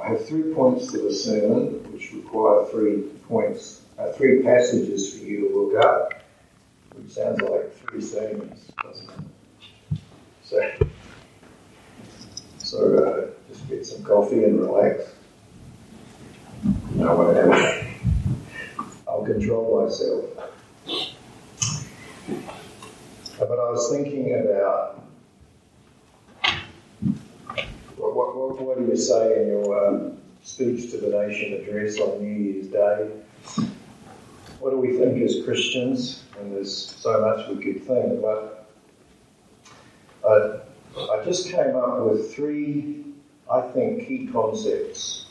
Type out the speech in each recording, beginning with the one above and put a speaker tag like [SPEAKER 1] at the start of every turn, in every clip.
[SPEAKER 1] I have 3 points to the sermon, which require 3 passages for you to look up, which sounds like 3 sermons, doesn't it? So just get some coffee and relax. No, whatever. I'll control myself. But I was thinking about what do you say in your speech to the nation address on New Year's Day? What do we think as Christians? And there's so much we could think, but I just came up with 3, I think, key concepts.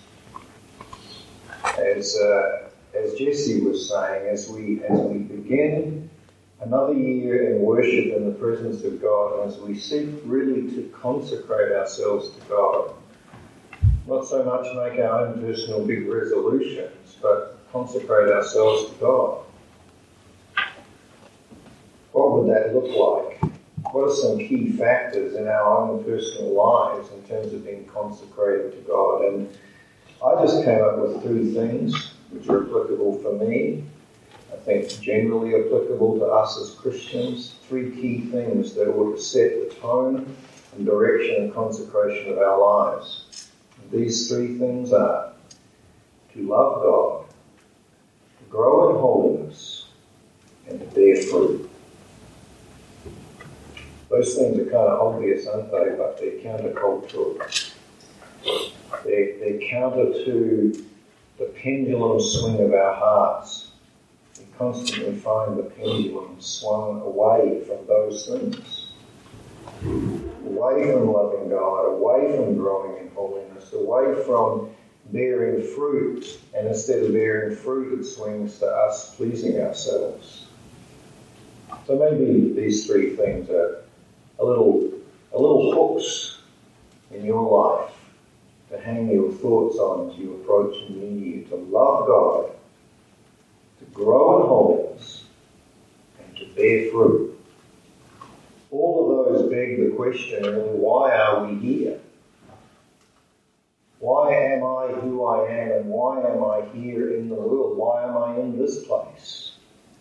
[SPEAKER 1] As Jesse was saying, as we begin another year in worship in the presence of God, as we seek really to consecrate ourselves to God, not so much make our own personal big resolutions, but consecrate ourselves to God. What would that look like? What are some key factors in our own personal lives in terms of being consecrated to God? And I just came up with 3 things which are applicable for me. I think generally applicable to us as Christians. 3 key things that ought to set the tone and direction and consecration of our lives. And these 3 things are to love God, to grow in holiness, and to bear fruit. Those things are kind of obvious, aren't they? But they're countercultural. They're counter to the pendulum swing of our hearts. We constantly find the pendulum swung away from those things. Away from loving God, away from growing in holiness, away from bearing fruit. And instead of bearing fruit, it swings to us pleasing ourselves. So maybe these 3 things are a little hooks in your life to hang your thoughts on as you approach a new year, to love God, to grow in holiness, and to bear fruit. All of those beg the question, why are we here? Why am I who I am, and why am I here in the world? Why am I in this place?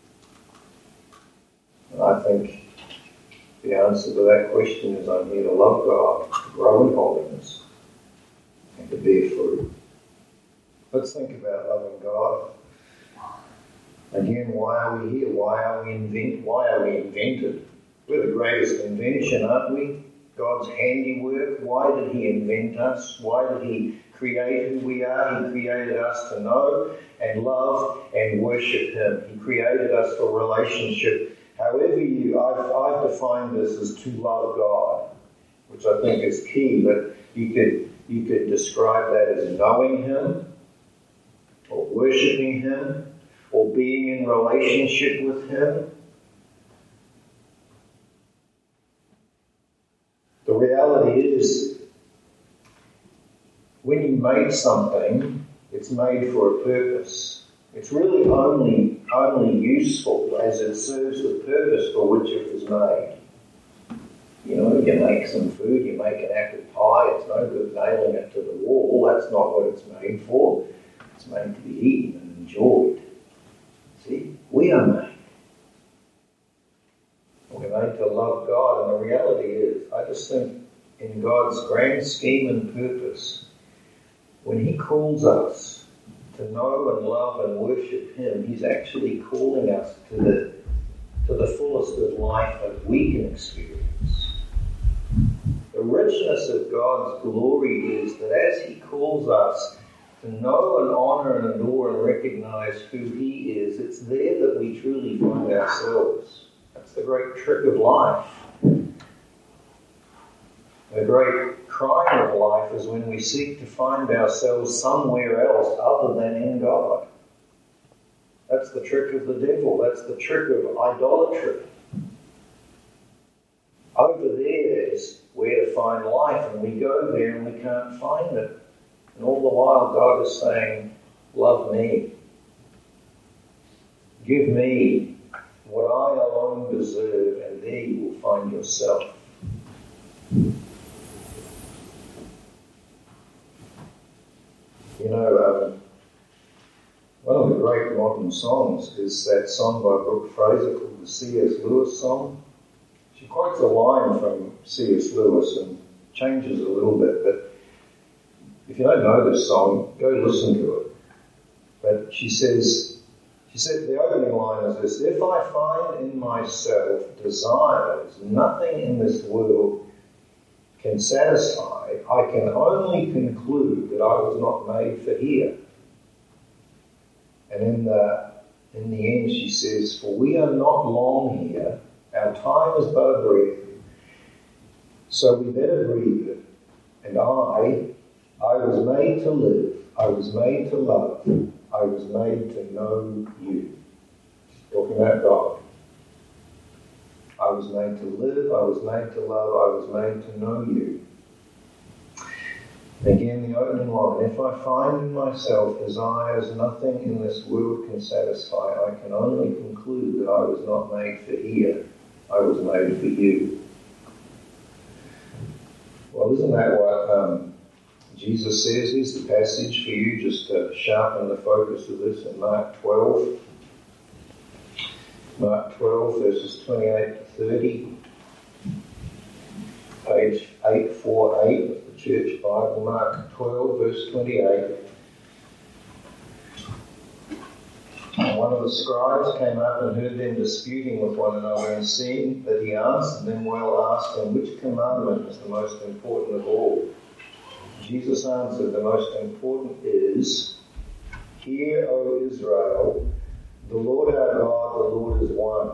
[SPEAKER 1] And I think the answer to that question is I'm here to love God, to grow in holiness, and to bear fruit. Let's think about loving God. Again, why are we here? Why are we invented? We're the greatest invention, aren't we? God's handiwork. Why did He invent us? Why did He create who we are? He created us to know and love and worship Him. He created us for relationship. However I've defined this as to love God, which I think is key, but you could describe that as knowing Him, or worshipping Him, or being in relationship with Him. The reality is, when you make something, it's made for a purpose. It's really only useful as it serves the purpose for which it was made. You know, you make some food, you make an apple pie, it's no good nailing it to the wall. That's not what it's made for. It's made to be eaten and enjoyed. See, we are made. We're made to love God, and the reality is, I just think in God's grand scheme and purpose, when He calls us to know and love and worship Him, He's actually calling us to the fullest of life that we can experience. The richness of God's glory is that as He calls us to know and honour and adore and recognise who He is, it's there that we truly find ourselves. That's the great trick of life. The great crime of life is when we seek to find ourselves somewhere else other than in God. That's the trick of the devil. That's the trick of idolatry. Over there is where to find life, and we go there and we can't find it. And all the while God is saying, love me. Give me what I alone deserve, and there you will find yourself. One of the great modern songs is that song by Brooke Fraser called the C.S. Lewis song. She quotes a line from C.S. Lewis and changes it a little bit, but if you don't know this song, go listen to it. But she said the opening line is this: if I find in myself desires nothing in this world can satisfy, I can only conclude that I was not made for here. And in the end she says, for we are not long here, our time is but a breath, so we better breathe it. And I was made to live, I was made to love, I was made to know you. Talking about God. I was made to live, I was made to love, I was made to know you. Again, the opening line: if I find in myself desires nothing in this world can satisfy, I can only conclude that I was not made for here, I was made for you. Well, isn't that what Jesus says? Here's the passage for you, just to sharpen the focus of this, in Mark 12. Mark 12, verses 28 to 30. Page 848 of the Church Bible. Mark 12, verse 28. And one of the scribes came up and heard them disputing with one another, and seeing that he answered them well, asked him, which commandment is the most important of all? Jesus answered, the most important is, hear, O Israel, the Lord our God, the Lord is one.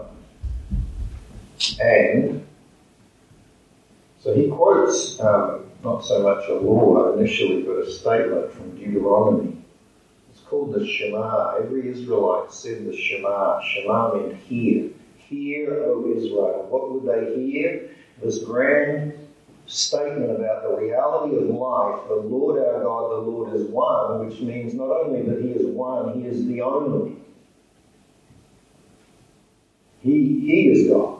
[SPEAKER 1] And so he quotes not so much a law initially, but a statement from Deuteronomy. It's called the Shema. Every Israelite said the Shema. Shema meant hear. Hear, O Israel. What would they hear? This grand statement about the reality of life. The Lord our God, the Lord is one, which means not only that he is one, he is the only. He is God.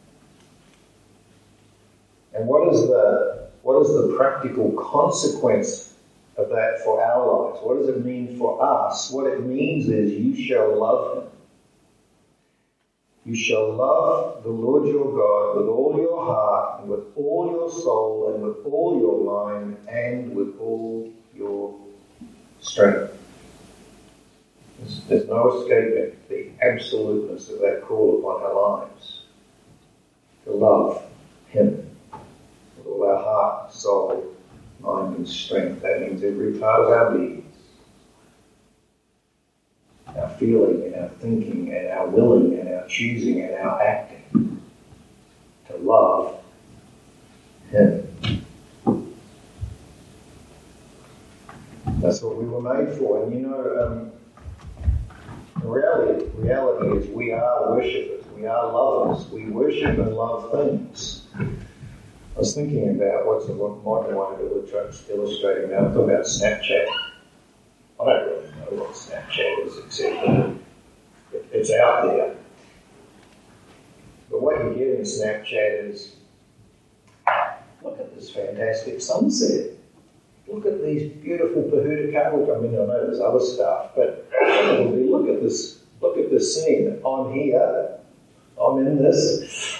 [SPEAKER 1] And what is the practical consequence of that for our lives? What does it mean for us? What it means is you shall love him. You shall love the Lord your God with all your heart and with all your soul and with all your mind and with all your strength. There's no escaping the absoluteness of that call upon our lives. To love him with all our heart, soul, mind and strength. That means every part of our beings. Our feeling and our thinking and our willing and our choosing and our acting. To love him. That's what we were made for. And the reality is we are worshippers, we are lovers, we worship and love things. I was thinking about what's a modern way of illustrating that. I'm talking about Snapchat. I don't really know what Snapchat is, except that it's out there. But what you get in Snapchat is, look at this fantastic sunset. Look at these beautiful Pahuta couples. I mean, I know there's other stuff, but look at this scene. I'm here. I'm in this.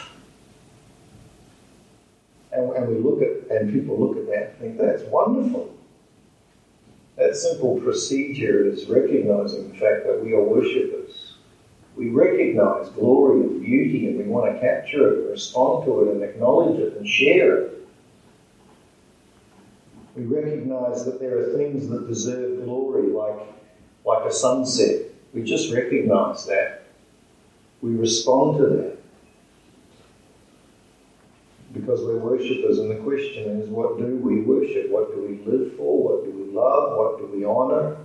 [SPEAKER 1] And we look at, and people look at that and think, that's wonderful. That simple procedure is recognizing the fact that we are worshippers. We recognize glory and beauty, and we want to capture it, and respond to it, and acknowledge it, and share it. We recognize that there are things that deserve glory, like a sunset. We just recognize that. We respond to that. Because we're worshippers, and the question is, what do we worship? What do we live for? What do we love? What do we honour?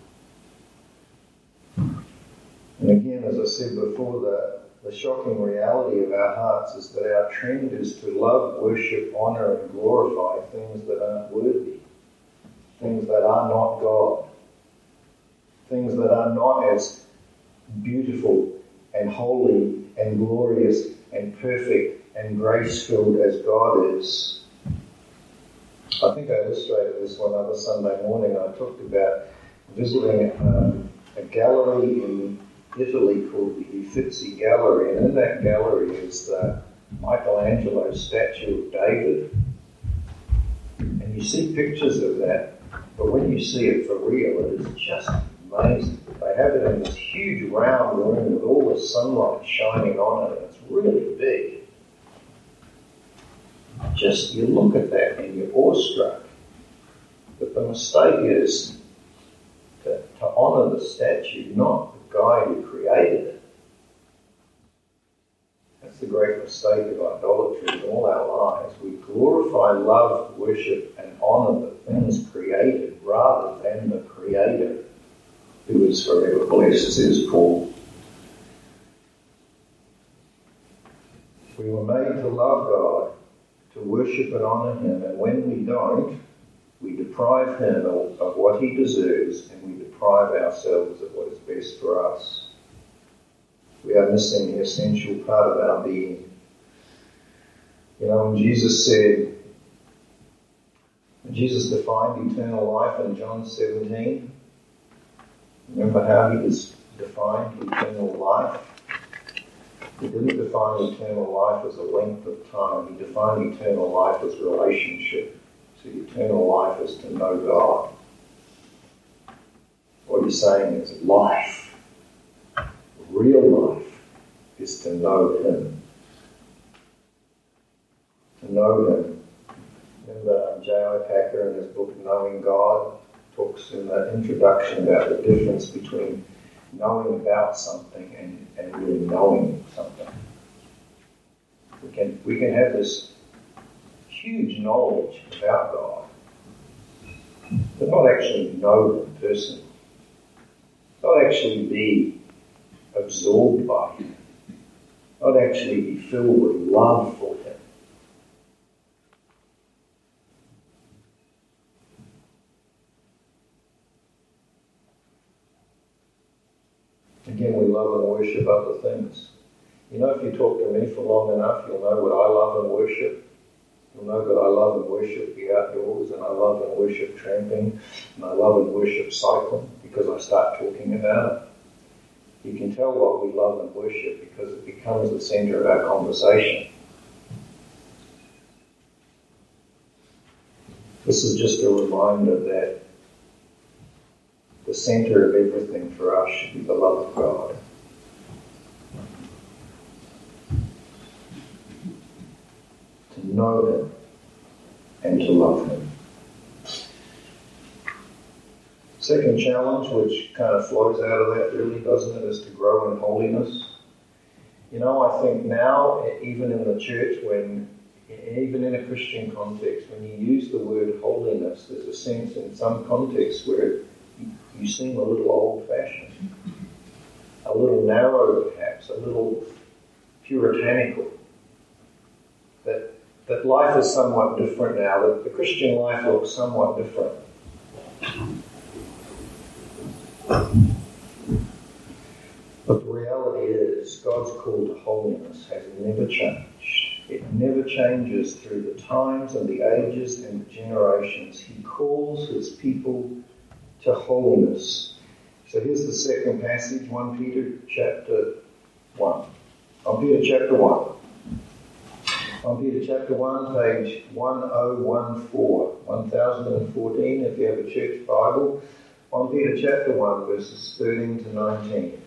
[SPEAKER 1] And again, as I said before, the shocking reality of our hearts is that our trend is to love, worship, honour and glorify things that aren't worthy, things that are not God, things that are not as beautiful and holy and glorious and perfect and grace-filled as God is. I think I illustrated this one other Sunday morning. I talked about visiting a gallery in Italy called the Uffizi Gallery, and in that gallery is the Michelangelo's statue of David. And you see pictures of that, but when you see it for real, it is just amazing. They have it in this huge round room with all the sunlight shining on it, and it's really big. Just, you look at that and you're awestruck. But the mistake is to honour the statue, not the guy who created it. That's the great mistake of idolatry in all our lives. We glorify, love, worship and honour the things created rather than the Creator, who is forever blessed, says Paul. We were made to love God, to worship and honour Him, and when we don't, we deprive Him of what He deserves, and we deprive ourselves of what is best for us. We are missing the essential part of our being. You know, when Jesus defined eternal life in John 17, remember how He defined eternal life? He didn't define eternal life as a length of time. He defined eternal life as relationship. So eternal life is to know God. What he's saying is life, real life, is to know Him. To know Him. Remember J.I. Packer in his book Knowing God talks in the introduction about the difference between knowing about something and really knowing something. We can have this huge knowledge about God, but not actually know Him personally. Not actually be absorbed by Him. Not actually be filled with love for Him. Again, we love and worship other things. You know, if you talk to me for long enough, you'll know what I love and worship. You'll know that I love and worship the outdoors, and I love and worship tramping, and I love and worship cycling, because I start talking about it. You can tell what we love and worship because it becomes the centre of our conversation. This is just a reminder that the centre of everything for us should be the love of God. To know Him and to love Him. Second challenge, which kind of flows out of that really, doesn't it, is to grow in holiness. You know, I think now, even in the church, even in a Christian context, when you use the word holiness, there's a sense in some contexts where you seem a little old-fashioned, a little narrow perhaps, a little puritanical. That life is somewhat different now, that the Christian life looks somewhat different. But the reality is, God's call to holiness has never changed. It never changes through the times and the ages and the generations. He calls His people to holiness. So here's the second passage, 1 Peter chapter 1. 1 Peter chapter 1. 1 Peter chapter 1, page 1014. 1014 if you have a church Bible. 1 Peter chapter 1, verses 13 to 19.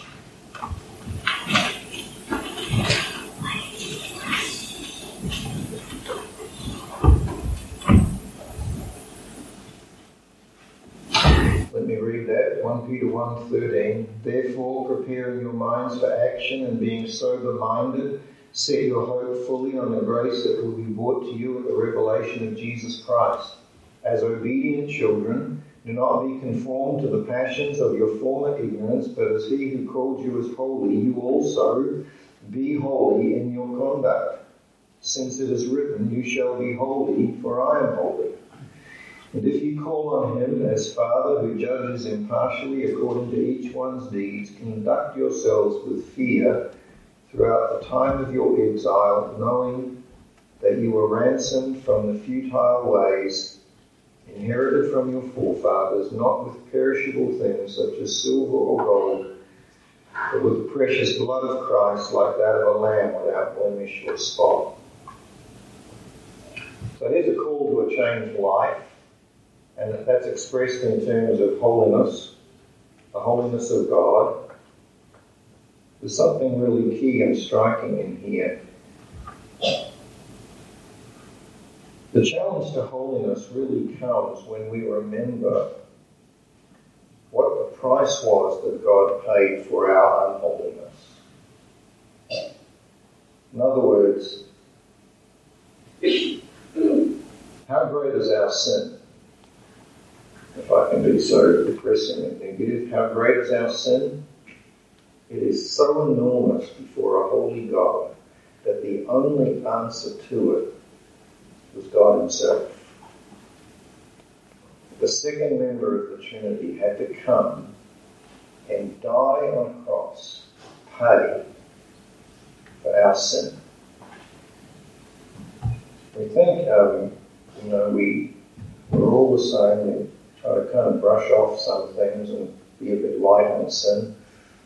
[SPEAKER 1] Let me read that. 1 Peter 1:13. Therefore, preparing your minds for action and being sober-minded, set your hope fully on the grace that will be brought to you at the revelation of Jesus Christ. As obedient children, do not be conformed to the passions of your former ignorance, but as He who called you is holy, you also be holy in your conduct. Since it is written, you shall be holy, for I am holy. And if you call on Him as Father who judges impartially according to each one's deeds, conduct yourselves with fear throughout the time of your exile, knowing that you were ransomed from the futile ways inherited from your forefathers, not with perishable things such as silver or gold, but with the precious blood of Christ, like that of a lamb without blemish or spot. So here's a call to a changed life, and that's expressed in terms of holiness, the holiness of God. There's something really key and striking in here. The challenge to holiness really comes when we remember what the price was that God paid for our unholiness. In other words, how great is our sin? If I can be so depressing and negative, how great is our sin? It is so enormous before a holy God that the only answer to it was God himself. The second member of the Trinity had to come and die on a cross, pay for our sin. We think, we're all the same. We try to kind of brush off some things and be a bit light on sin.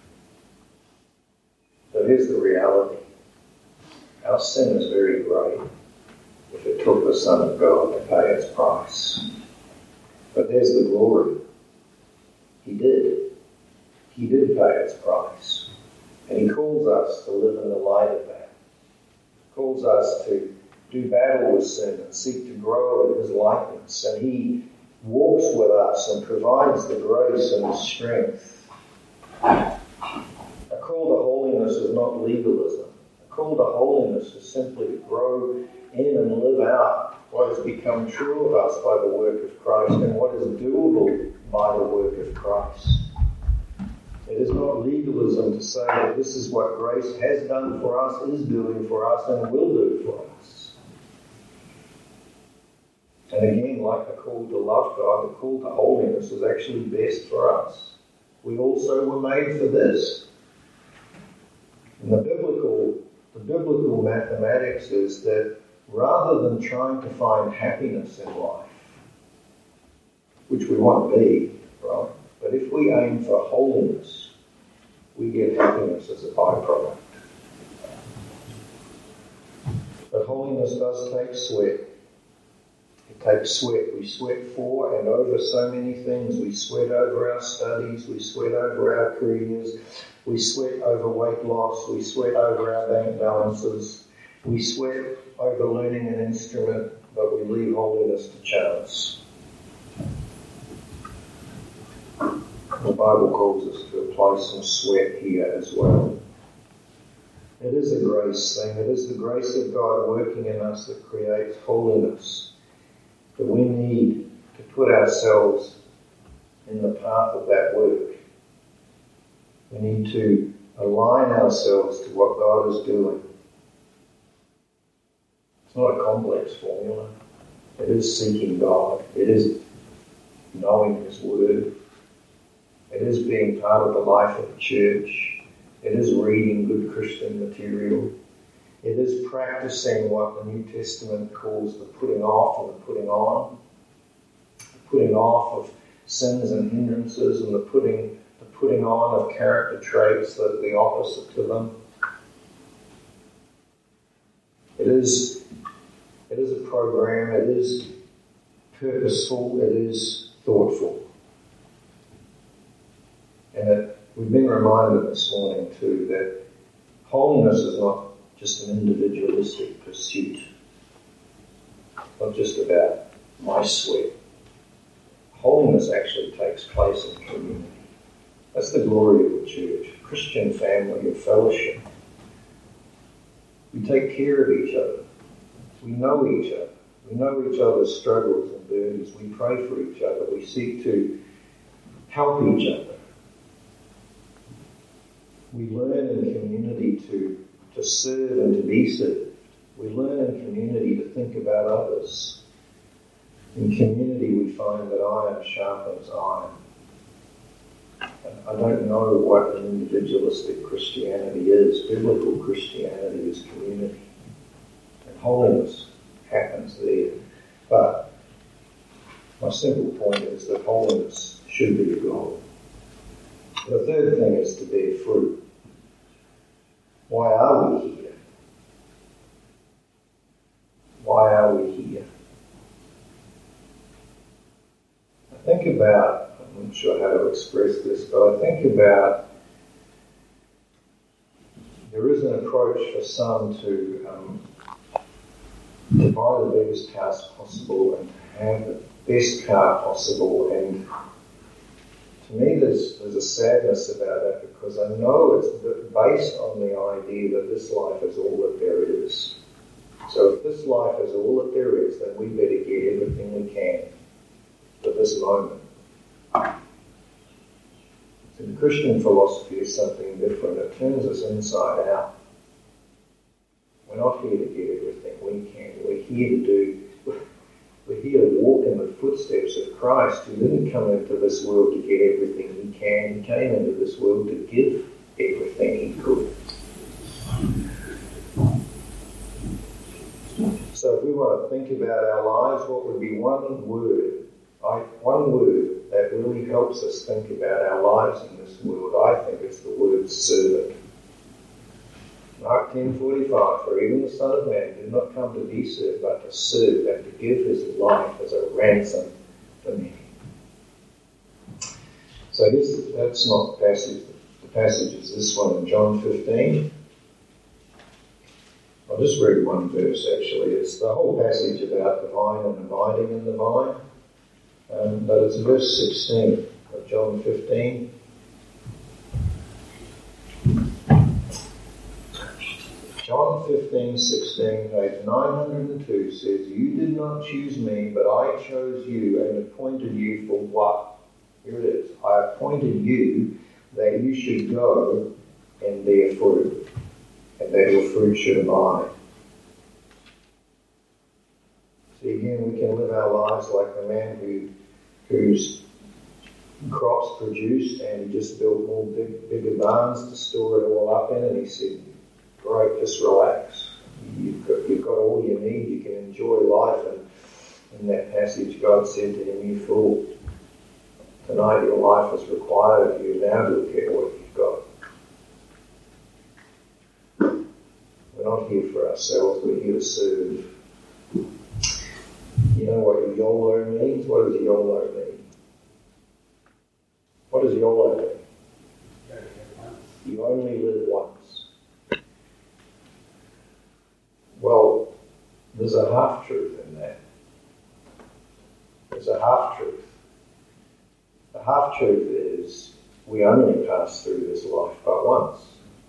[SPEAKER 1] But here's the reality. Our sin is very great if it took the Son of God to pay its price. But there's the glory. He did. He did pay its price. And he calls us to live in the light of that. He calls us to do battle with sin and seek to grow in his likeness. And he walks with us and provides the grace and the strength. A call to holiness is not legalism. A call to holiness is simply to grow in and live out what has become true of us by the work of Christ and what is doable by the work of Christ. It is not legalism to say that this is what grace has done for us, is doing for us, and will do for us. And again, like the call to love God, the call to holiness is actually best for us. We also were made for this. And the biblical mathematics is that rather than trying to find happiness in life, which we want to be, right? But if we aim for holiness, we get happiness as a byproduct. But holiness does take sweat. It takes sweat. We sweat for and over so many things. We sweat over our studies. We sweat over our careers. We sweat over weight loss. We sweat over our bank balances. We sweat over learning an instrument, but we leave holiness to chance. The Bible calls us to apply some sweat here as well. It is a grace thing. It is the grace of God working in us that creates holiness. But we need to put ourselves in the path of that work. We need to align ourselves to what God is doing. It's not a complex formula. It is seeking God. It is knowing His Word. It is being part of the life of the church. It is reading good Christian material. It is practicing what the New Testament calls the putting off and the putting on. The putting off of sins and hindrances and the putting on of character traits that are the opposite to them. It is a program. It is purposeful. It is thoughtful. And we've been reminded this morning too that holiness is not just an individualistic pursuit. It's not just about my sweat. Holiness actually takes place in community. That's the glory of the church, Christian family, of fellowship. We take care of each other. We know each other. We know each other's struggles and burdens. We pray for each other. We seek to help each other. We learn in community to serve and to be served. We learn in community to think about others. In community we find that iron sharpens iron. And I don't know what an individualistic Christianity is. Biblical Christianity is community. And Holiness happens there. But my simple point is that holiness should be the goal. The third thing is to bear fruit. Why are we here? Why are we here? I think about, I'm not sure how to express this, but I think about there is an approach for some to buy the biggest house possible and to have the best car possible, and to me there's a sadness about that, because I know it's based on the idea that this life is all that there is. So if this life is all that there is, then we better get everything we can for this moment. So the Christian philosophy is something different. It turns us inside out. We're not here to get everything we can. We're here to walk in the footsteps of Christ, who didn't come into this world to get everything he can. He came into this world to give everything he could. So if we want to think about our lives, what would be one word that really helps us think about our lives in this world? I think it's the word servant. Mark 10:45, for even the Son of Man did not come to be served, but to serve and to give his life as a ransom for many. So I guess that's not the passage. The passage is this one in John 15. I'll just read one verse actually. It's the whole passage about the vine and abiding in the vine. But it's verse 16 of John 15. John 15:16, page 902 says, "You did not choose me, but I chose you and appointed you for what?" Here it is. "I appointed you that you should go and bear fruit, and that your fruit should abide." See, again, we can live our lives like the man whose crops produced, and he just built more bigger barns to store it all up in, and he said, "Great, just relax. You've got all you need. You can enjoy life." And in that passage, God said to him, "You fool, tonight your life is required of you. Now look at what you've got." We're not here for ourselves. We're here to serve. You know what YOLO means? What does YOLO mean? What does YOLO mean? You only live once. Well, there's a half-truth in that. There's a half-truth. The half-truth is we only pass through this life but once.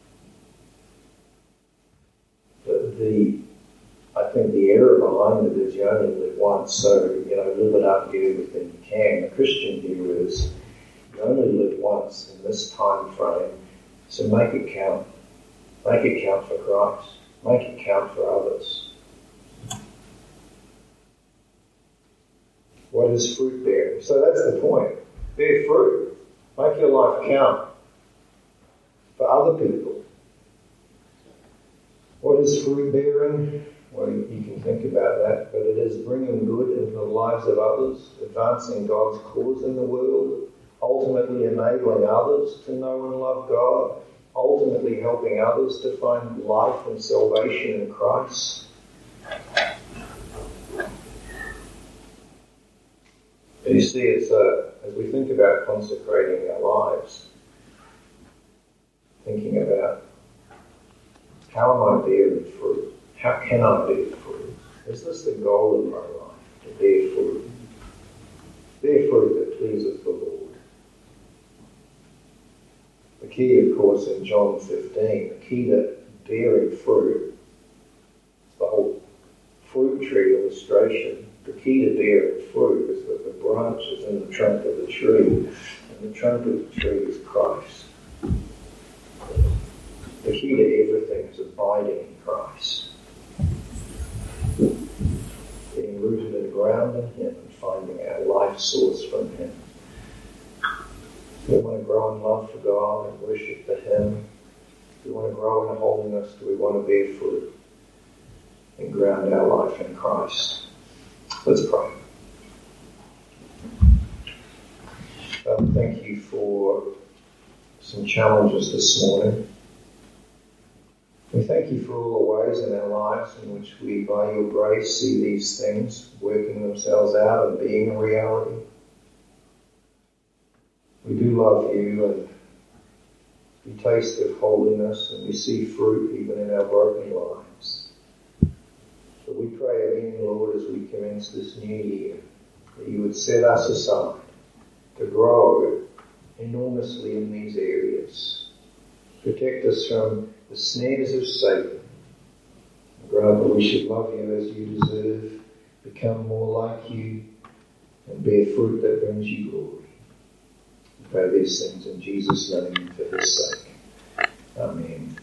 [SPEAKER 1] I think the error behind it is you only live once, so, live it up, get everything you can. The Christian view is you only live once in this time frame, so make it count. Make it count for Christ. Make it count for others. What is fruit bearing? So that's the point. Bear fruit. Make your life count for other people. What is fruit bearing? Well, you can think about that, but it is bringing good into the lives of others, advancing God's cause in the world, ultimately enabling others to know and love God, ultimately helping others to find life and salvation in Christ. And you see, it's as we think about consecrating our lives, thinking about how am I bearing fruit? How can I bear fruit? Is this the goal of my life, to bear fruit? Bear fruit that pleases the Lord. The key, of course, in John 15, the key to bearing fruit, the whole fruit tree illustration, the key to bearing fruit is that the branch is in the trunk of the tree, and the trunk of the tree is Christ. The key to everything is abiding in Christ. Being rooted and grounded in Him and finding our life source from Him. Do we want to grow in love for God and worship for Him? Do we want to grow in holiness? Do we want to bear fruit? and ground our life in Christ. Let's pray. Thank you for some challenges this morning. We thank you for all the ways in our lives in which we, by your grace, see these things working themselves out and being a reality. We do love you, and we taste of holiness, and we see fruit even in our broken lives. So we pray again, Lord, as we commence this new year, that you would set us aside to grow enormously in these areas. Protect us from the snares of Satan. Grant that we should love you as you deserve, become more like you, and bear fruit that brings you glory. We pray these things in Jesus' name and for his sake. Amen.